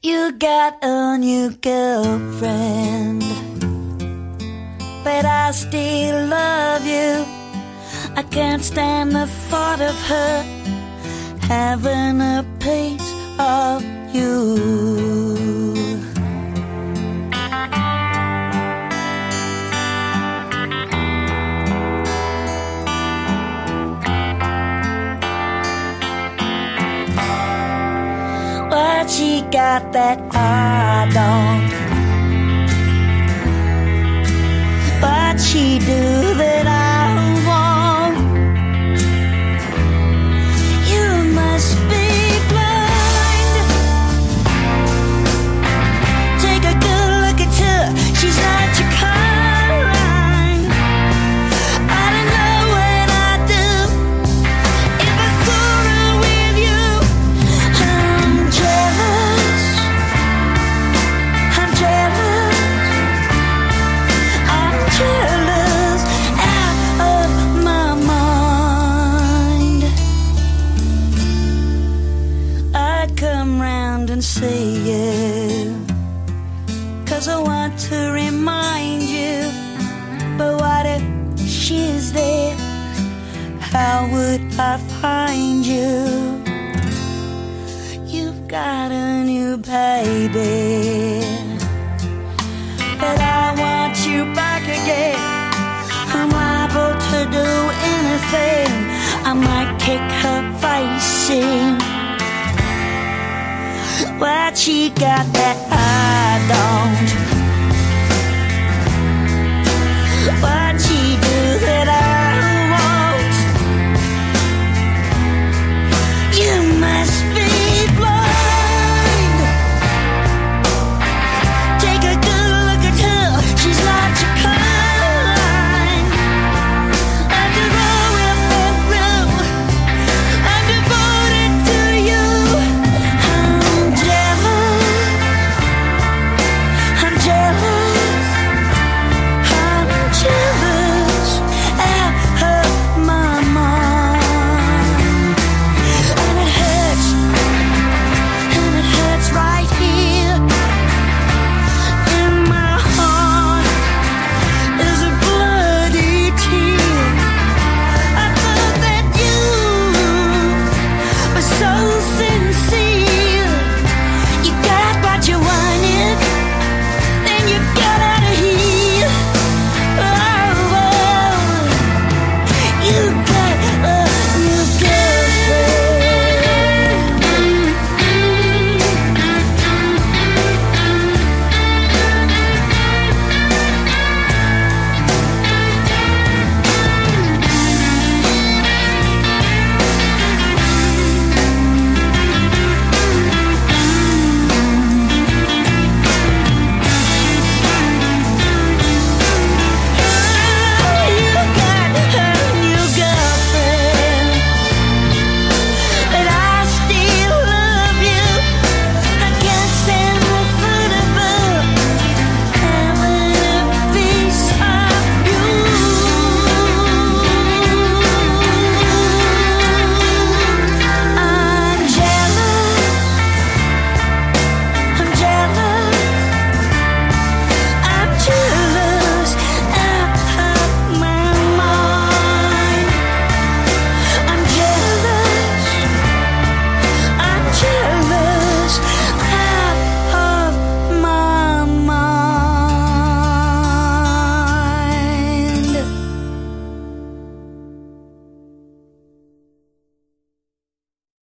You got a new girlfriend, but I still love you. I can't stand the thought of her having a piece of you. What she got that I don't? What she do that I won't? You must be blind. Take a good look at her. She's not your kind. I don't know what I'd do if I saw her with you. I'm jealous. I'm jealous. I'm jealous out of my mind. I'd come round and see you, 'cause I want to remind you. But what if she's there? How would I find you? You've got a new baby, but I want you back again. I'm liable to do anything. I might kick her face in. What she got that I don't? What she